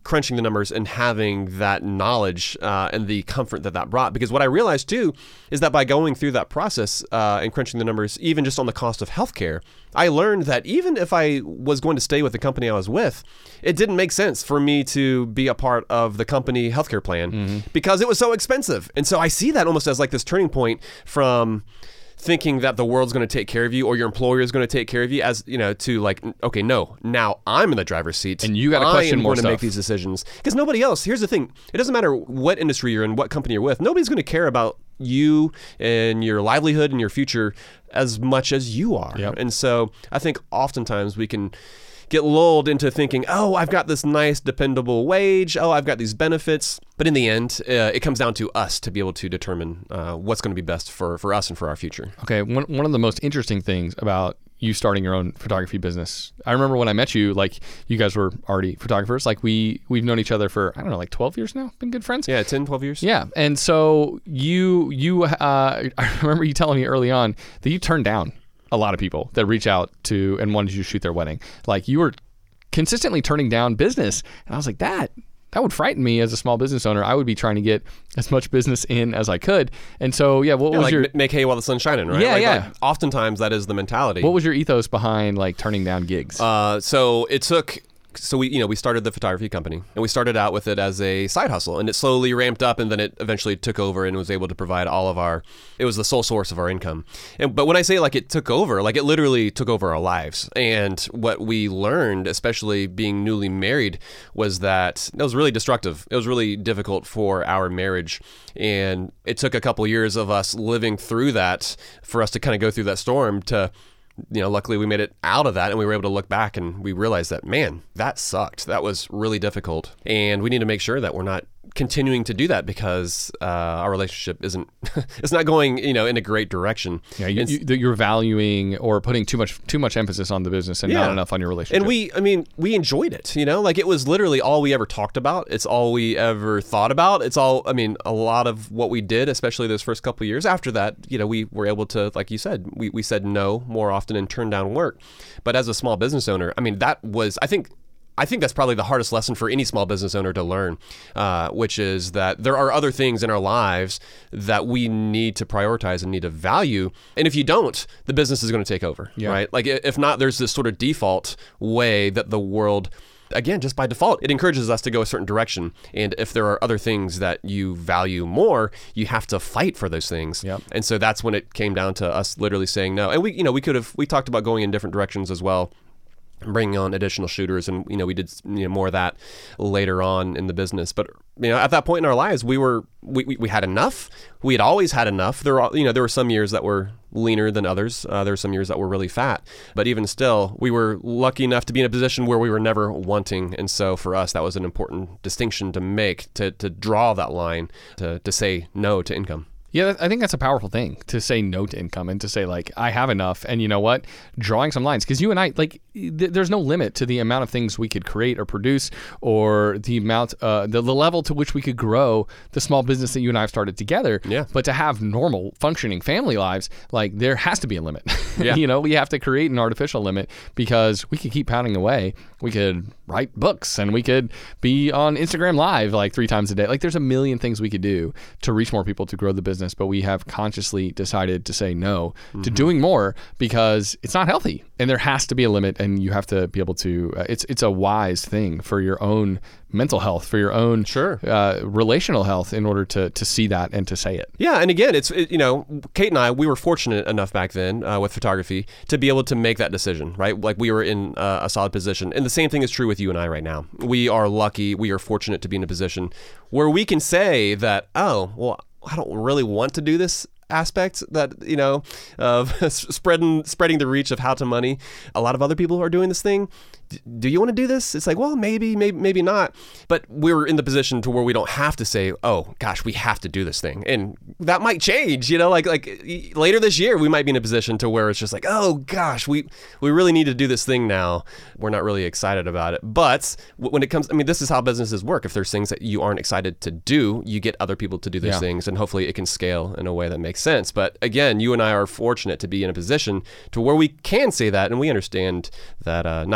crunching the numbers and having that knowledge uh, and the comfort that that brought. Because what I realized too is that by going through that process uh, and crunching the numbers, even just on the cost of healthcare, I learned that even if I was going to stay with the company I was with, it didn't make sense for me to be a part of the company healthcare plan mm-hmm. because it was so expensive. And so I see that almost as like this turning point from thinking that the world's going to take care of you or your employer is going to take care of you, as you know, to like, okay, no, now I'm in the driver's seat and you got to question more stuff. I'm going to make these decisions because nobody else. Here's the thing: it doesn't matter what industry you're in, what company you're with. Nobody's going to care about you and your livelihood and your future as much as you are. Yep. And so I think oftentimes we can get lulled into thinking, oh, I've got this nice, dependable wage. Oh, I've got these benefits. But in the end, uh, it comes down to us to be able to determine uh, what's going to be best for, for us and for our future. Okay. One, one of the most interesting things about you starting your own photography business, I remember when I met you, like you guys were already photographers. Like we, we've known each other for, I don't know, like twelve years now, been good friends. Yeah, ten, twelve years. Yeah. And so you, you, uh, I remember you telling me early on that you turned down a lot of people that reach out to and wanted you to shoot their wedding. Like you were consistently turning down business. And I was like, that, that would frighten me as a small business owner. I would be trying to get as much business in as I could. And so, yeah, what yeah, was like your... make hay while the sun's shining, right? Yeah, like, yeah. Like, oftentimes that is the mentality. What was your ethos behind like turning down gigs? Uh, so it took... So we, you know, we started the photography company, and we started out with it as a side hustle, and it slowly ramped up, and then it eventually took over and was able to provide all of our. It was the sole source of our income. And but when I say like it took over, like it literally took over our lives. And what we learned, especially being newly married, was that it was really destructive. It was really difficult for our marriage, and it took a couple years of us living through that for us to kind of go through that storm to. You know, luckily we made it out of that and we were able to look back and we realized that, man, that sucked. That was really difficult. And we need to make sure that we're not continuing to do that because uh, our relationship isn't, it's not going, you know, in a great direction. Yeah, you, you, that you're valuing or putting too much too much emphasis on the business and yeah. not enough on your relationship. And we, I mean, we enjoyed it, you know, like it was literally all we ever talked about. It's all we ever thought about. It's all, I mean, a lot of what we did, especially those first couple of years. After that, you know, we were able to, like you said, we, we said no more often and turned down work. But as a small business owner, I mean, that was, I think, I think that's probably the hardest lesson for any small business owner to learn, uh, which is that there are other things in our lives that we need to prioritize and need to value. And if you don't, the business is going to take over, yeah. right? Like if not, there's this sort of default way that the world, again, just by default, it encourages us to go a certain direction. And if there are other things that you value more, you have to fight for those things. Yep. And so that's when it came down to us literally saying no. And we, you know, we could have, we talked about going in different directions as well. Bringing on additional shooters, and you know we did you know more of that later on in the business. But you know at that point in our lives, we were we, we, we had enough. We had always had enough. There were you know there were some years that were leaner than others. Uh, there were some years that were really fat. But even still, we were lucky enough to be in a position where we were never wanting. And so for us, that was an important distinction to make to to draw that line to to say no to income. Yeah, I think that's a powerful thing to say no to income and to say like, I have enough. And you know what? Drawing some lines, because you and I, like, th- there's no limit to the amount of things we could create or produce or the amount, uh, the, the level to which we could grow the small business that you and I have started together. Yeah. But to have normal functioning family lives, like there has to be a limit. Yeah. You know, we have to create an artificial limit because we could keep pounding away. We could write books and we could be on Instagram Live like three times a day. Like there's a million things we could do to reach more people to grow the business. But we have consciously decided to say no mm-hmm. to doing more because it's not healthy and there has to be a limit and you have to be able to, uh, it's, it's a wise thing for your own mental health, for your own sure. uh, relational health in order to, to see that and to say it. Yeah. And again, it's, it, you know, Kate and I, we were fortunate enough back then uh, with photography to be able to make that decision, right? Like we were in uh, a solid position. And the same thing is true with you and I right now. We are lucky. We are fortunate to be in a position where we can say that, oh, well, I don't really want to do this aspect that, you know, of spreading spreading the reach of how to money. A lot of other people are doing this thing. D- do you want to do this? It's like, well, maybe, maybe, maybe not. But we're in the position to where we don't have to say, oh, gosh, we have to do this thing. And that might change, you know, like like later this year, we might be in a position to where it's just like, oh, gosh, we, we really need to do this thing now. We're not really excited about it. But when it comes, I mean, this is how businesses work. If there's things that you aren't excited to do, you get other people to do those yeah. things, and hopefully it can scale in a way that makes sense. But again, you and I are fortunate to be in a position to where we can say that, and we understand that uh, not everybody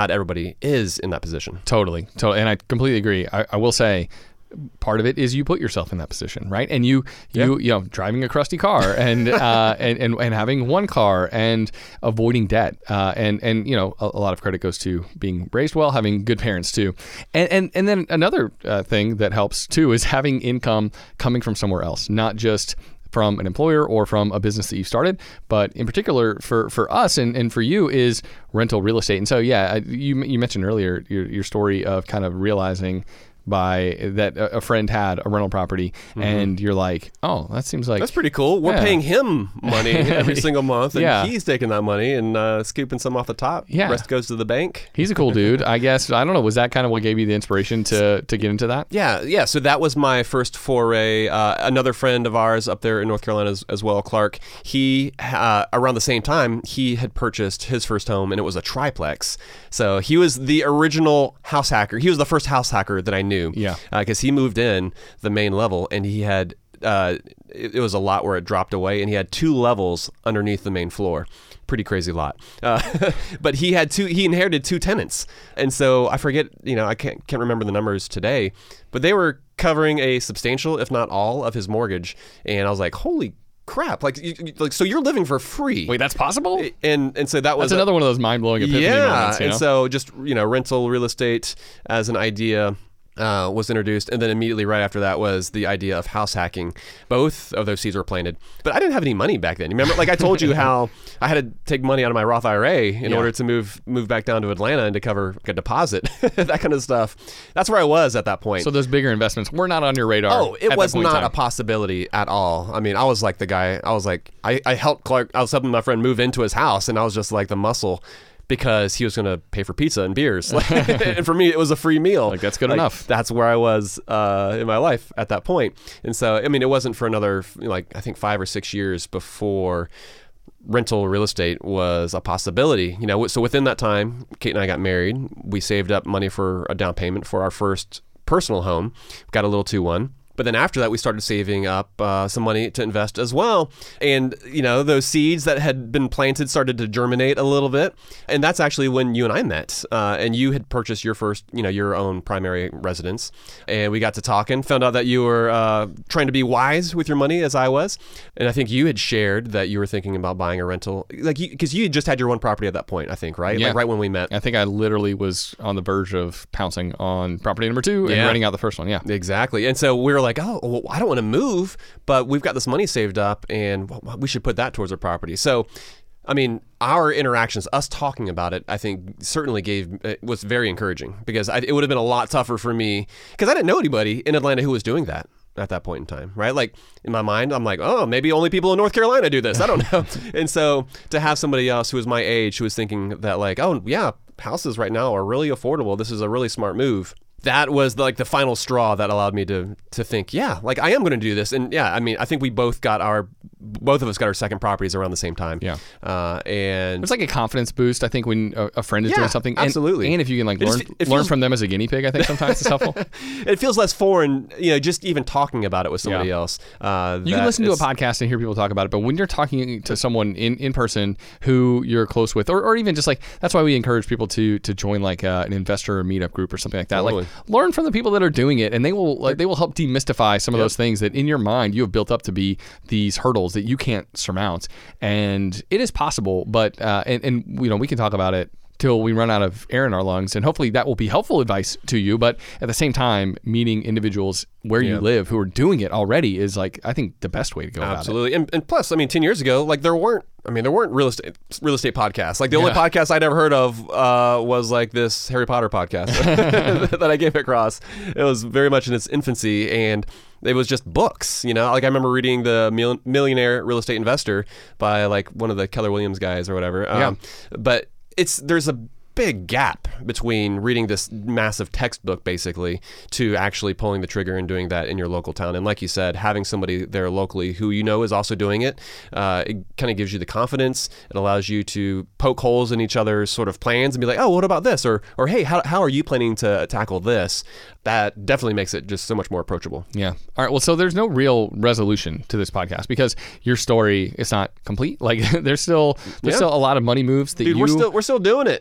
property is in that position. Totally. Totally. And I completely agree. I, I will say, part of it is you put yourself in that position, right? And you, you, yeah. you know, driving a crusty car and, uh, and, and, and having one car and avoiding debt. Uh, and, and, you know, a, a lot of credit goes to being raised well, having good parents too. And, and, and then another uh, thing that helps too is having income coming from somewhere else, not just from an employer or from a business that you started, but in particular for, for us and, and for you is rental real estate. And so, yeah, you, you mentioned earlier your, your story of kind of realizing by that a friend had a rental property mm-hmm. and you're like, oh, that seems like that's pretty cool. We're yeah. paying him money every single month and yeah. he's taking that money and uh, scooping some off the top. Yeah. The rest goes to the bank. He's a cool dude, I guess. I don't know. Was that kind of what gave you the inspiration to to get into that? Yeah. Yeah. So that was my first foray. Uh, another friend of ours up there in North Carolina as, as well, Clark, he, uh, around the same time, he had purchased his first home and it was a triplex. So he was the original house hacker. He was the first house hacker that I knew. Yeah. Because uh, he moved in the main level and he had, uh, it, it was a lot where it dropped away and he had two levels underneath the main floor. Pretty crazy lot. Uh, but he had two, he inherited two tenants. And so I forget, you know, I can't, can't remember the numbers today, but they were covering a substantial, if not all, of his mortgage. And I was like, holy crap, like, you, like so you're living for free. Wait, that's possible? And and so that was that's another a, one of those mind-blowing epiphany yeah, moments. You know? And so just, you know, rental real estate as an idea Uh, was introduced, and then immediately right after that was the idea of house hacking. Both of those seeds were planted, but I didn't have any money back then. Remember, like I told you how I had to take money out of my Roth I R A in yeah. order to move move back down to Atlanta and to cover like, a deposit, that kind of stuff. That's where I was at that point. So those bigger investments were not on your radar. Oh, it at was that point not in a possibility at all. I mean, I was like the guy. I was like, I, I helped Clark. I was helping my friend move into his house, and I was just like the muscle. Because he was going to pay for pizza and beers. And for me, it was a free meal. Like, that's good like, enough. That's where I was uh, in my life at that point. And so, I mean, it wasn't for another, like, I think five or six years before rental real estate was a possibility. You know, so within that time, Kate and I got married. We saved up money for a down payment for our first personal home. Got a little two one. But then after that, we started saving up uh, some money to invest as well. And, you know, those seeds that had been planted started to germinate a little bit. And that's actually when you and I met. Uh, and you had purchased your first, you know, your own primary residence. And we got to talking, found out that you were uh, trying to be wise with your money as I was. And I think you had shared that you were thinking about buying a rental. Like, because you, you had just had your one property at that point, I think, right? Yeah. Like right when we met. I think I literally was on the verge of pouncing on property number two and yeah. renting out the first one. Yeah. Exactly. And so we were like, oh, well, I don't want to move, but we've got this money saved up and we should put that towards our property. So, I mean, our interactions, us talking about it, I think certainly gave, it was very encouraging because I, it would have been a lot tougher for me because I didn't know anybody in Atlanta who was doing that at that point in time, right? Like in my mind, I'm like, oh, maybe only people in North Carolina do this. I don't know. And so to have somebody else who was my age, who was thinking that like, oh yeah, houses right now are really affordable. This is a really smart move. That was like the final straw that allowed me to to think, yeah, like I am going to do this. And yeah, I mean, I think we both got our, both of us got our second properties around the same time. Yeah. Uh, and it's like a confidence boost, I think, when a, a friend is yeah, doing something. And, absolutely. And if you can like it learn just, it learn feels, from them as a guinea pig, I think sometimes it's helpful. It feels less foreign, you know, just even talking about it with somebody yeah. else. Uh, you can listen to a podcast and hear people talk about it, but when you're talking to someone in, in person who you're close with, or, or even just like, that's why we encourage people to to join like uh, an investor meetup group or something like that. Totally. Like learn from the people that are doing it, and they will like they will help demystify some of yep. those things that in your mind you have built up to be these hurdles that you can't surmount. And it is possible, but uh, and, and you know we can talk about it till we run out of air in our lungs, and hopefully that will be helpful advice to you. But at the same time, meeting individuals where yeah. you live who are doing it already is like I think the best way to go about it. Absolutely. And, and plus, I mean, ten years ago, like there weren't, I mean, there weren't real estate real estate podcasts. Like the only Yeah. podcast I'd ever heard of uh, was like this Harry Potter podcast that I came across. It was very much in its infancy, and it was just books, you know? Like I remember reading The Mil- Millionaire Real Estate Investor by like one of the Keller Williams guys or whatever. Um, Yeah. But it's there's a big gap between reading this massive textbook basically to actually pulling the trigger and doing that in your local town. And like you said, having somebody there locally who you know is also doing it, uh, it kind of gives you the confidence. It allows you to poke holes in each other's sort of plans and be like, oh, what about this? Or, or hey, how, how are you planning to tackle this? That definitely makes it just so much more approachable. Yeah. All right. Well, so there's no real resolution to this podcast because your story is not complete. Like there's still there's Yeah. still a lot of money moves that Dude, you. we're still we're still doing it. Yeah.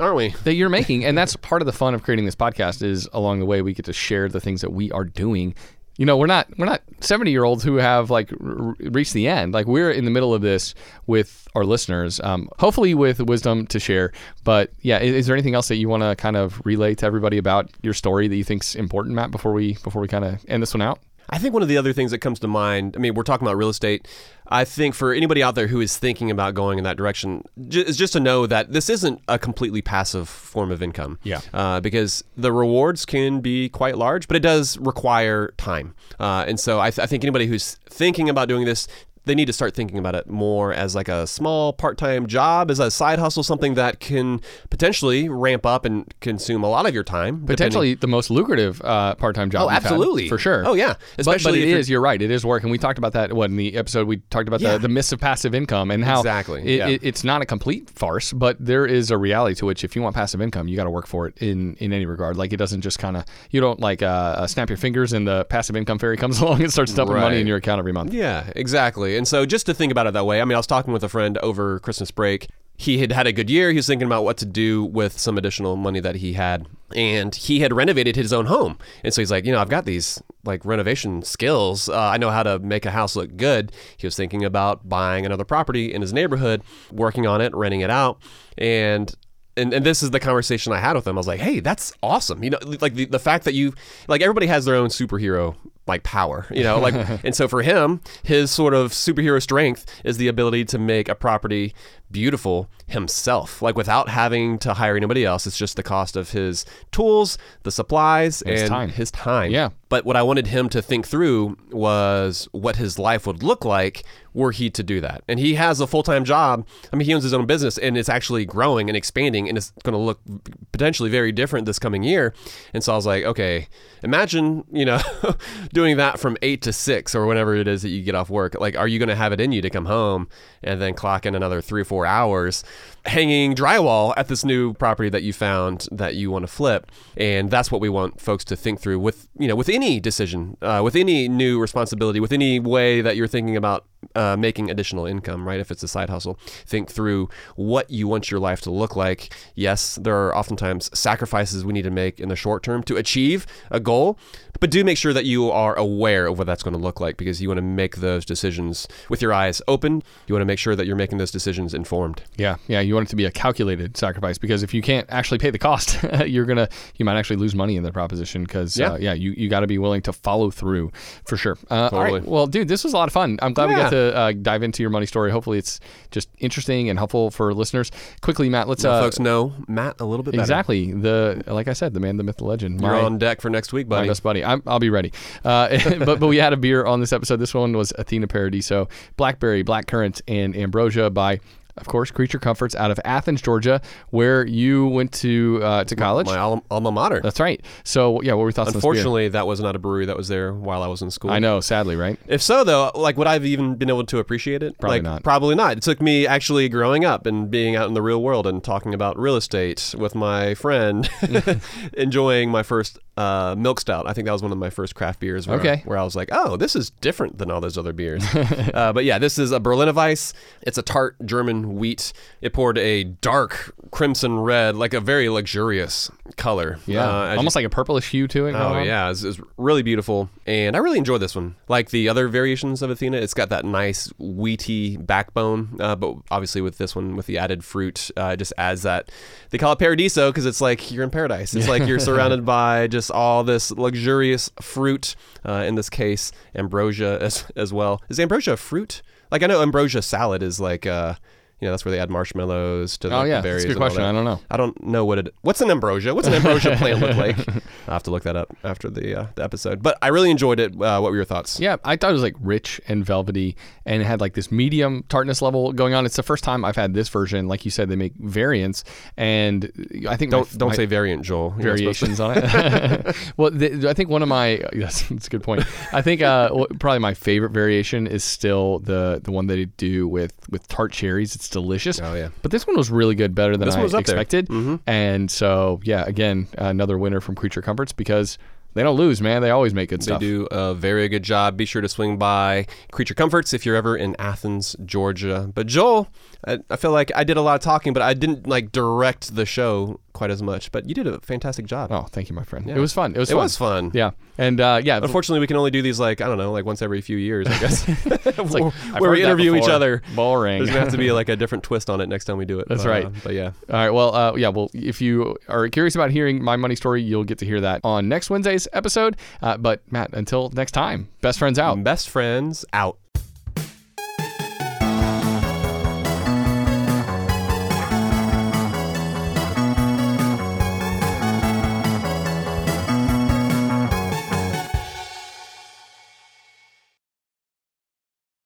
aren't we? That you're making. And that's part of the fun of creating this podcast is along the way we get to share the things that we are doing. You know, we're not we're not seventy year olds who have like r- reached the end. Like we're in the middle of this with our listeners, um, hopefully with wisdom to share. But yeah, is, is there anything else that you want to kind of relay to everybody about your story that you think's important, Matt, before we before we kind of end this one out? I think one of the other things that comes to mind, I mean, we're talking about real estate. I think for anybody out there who is thinking about going in that direction, j- is just to know that this isn't a completely passive form of income. Yeah. Uh, because the rewards can be quite large, but it does require time. Uh, and so I, th- I think anybody who's thinking about doing this, they need to start thinking about it more as like a small part-time job, as a side hustle, something that can potentially ramp up and consume a lot of your time. Potentially depending- the most lucrative uh, part-time job. Oh, you've had, absolutely. for sure. Oh, yeah. But, Especially but it if you're- is, you're right, it is work. And we talked about that, what, in the episode we talked about Yeah. the, the myths of passive income and how Exactly, it, yeah. it, it's not a complete farce, but there is a reality to which if you want passive income, you got to work for it in, in any regard. Like it doesn't just kind of, you don't like uh, snap your fingers and the passive income fairy comes along and starts dumping Right. money in your account every month. Yeah, exactly. And so just to think about it that way, I mean, I was talking with a friend over Christmas break. He had had a good year. He was thinking about what to do with some additional money that he had. And he had renovated his own home. And so he's like, you know, I've got these like renovation skills. Uh, I know how to make a house look good. He was thinking about buying another property in his neighborhood, working on it, renting it out. And And, and this is the conversation I had with him. I was like, hey, that's awesome. You know, like the, the fact that you, like everybody has their own superhero like power, you know, like, and so for him, his sort of superhero strength is the ability to make a property beautiful himself, like without having to hire anybody else. It's just the cost of his tools, the supplies, His and time. his time. Yeah. But what I wanted him to think through was what his life would look like were he to do that. And he has a full-time job. I mean, he owns his own business and it's actually growing and expanding and it's going to look potentially very different this coming year. And so I was like, okay, imagine, you know, doing that from eight to six or whenever it is that you get off work. Like, are you going to have it in you to come home and then clock in another three or four hours hanging drywall at this new property that you found that you want to flip? And that's what we want folks to think through with, you know, with any decision, uh, with any new responsibility, with any way that you're thinking about uh, making additional income, right? If it's a side hustle, think through what you want your life to look like. Yes, there are oftentimes sacrifices we need to make in the short term to achieve a goal, but do make sure that you are aware of what that's going to look like because you want to make those decisions with your eyes open. You want to make sure that you're making those decisions informed. Yeah, yeah. You want it to be a calculated sacrifice because if you can't actually pay the cost, you're gonna you might actually lose money in the proposition because yeah, uh, yeah you, you got to be willing to follow through for sure. Uh, Totally. All right, well, dude, this was a lot of fun. I'm glad we Yeah. got to uh, dive into your money story. Hopefully, it's just interesting and helpful for listeners. Quickly, Matt, let's Let uh, folks know Matt a little bit better. exactly the like I said, the man, the myth, the legend. You're My- on deck for next week, My buddy. best buddy. I'm, I'll be ready. Uh, but but we had a beer on this episode. This one was Athena Paradiso, Blackberry, Blackcurrant, and Ambrosia by, of course, Creature Comforts out of Athens, Georgia, where you went to uh, to college. My alma, alma mater. That's right. So yeah, what were your thoughts on this beer? Unfortunately, that was not a brewery that was there while I was in school. I know, sadly, right? If so, though, like, would I have even been able to appreciate it? Probably like, not. Probably not. It took me actually growing up and being out in the real world and talking about real estate with my friend, enjoying my first uh, milk stout. I think that was one of my first craft beers where, Okay. where I was like, oh, this is different than all those other beers. uh, but yeah, this is a Berliner Weiss. It's a tart German wheat. It poured a dark crimson red, like a very luxurious color. Yeah, Uh, as almost like a purplish hue to it. Oh, going on. yeah. It's, it's really beautiful. And I really enjoyed this one. Like the other variations of Athena, it's got that nice wheaty backbone. Uh, but obviously with this one, with the added fruit, uh, it just adds that. They call it Paradiso because it's like you're in paradise. It's like you're surrounded by just all this luxurious fruit. Uh, in this case, ambrosia as, as well. Is ambrosia a fruit? Like I know ambrosia salad is like... Uh, You know, that's where they add marshmallows to the, Oh yeah, the berries. that's a good and all question. that. I don't know. I don't know what it. What's an ambrosia? What's an ambrosia plant look like? I'll have to look that up after the, uh, the episode. But I really enjoyed it. Uh, what were your thoughts? Yeah, I thought it was like rich and velvety, and it had like this medium tartness level going on. It's the first time I've had this version. Like you said, they make variants, and I think Don't my, don't my say variant, Joel. You're not supposed to- variations on it. Well, the, I think one of my yes, that's a good point. I think uh, well, probably my favorite variation is still the the one they do with with tart cherries. It's delicious. Oh yeah. But this one was really good, better than This I one was up there. expected. Mhm. And so, yeah, again, another winner from Creature Comforts because they don't lose, man. They always make good They stuff. do a very good job. Be sure to swing by Creature Comforts if you're ever in Athens, Georgia. But Joel, I, I feel like I did a lot of talking, but I didn't like direct the show quite as much. But you did a fantastic job. Oh, thank you, my friend. Yeah. It was fun. It was It fun. was fun. Yeah. And uh, yeah, Unfortunately, we can only do these like, I don't know, like once every few years, I guess. it's like, where I've where heard we that interview each before. other. Boring. There's going to have to be like a different twist on it next time we do it. That's But, right. uh, but yeah. All right. Well, uh, yeah. Well, if you are curious about hearing my money story, you'll get to hear that on next Wednesday's episode. Uh, but Matt, until next time, best friends out. Best friends out.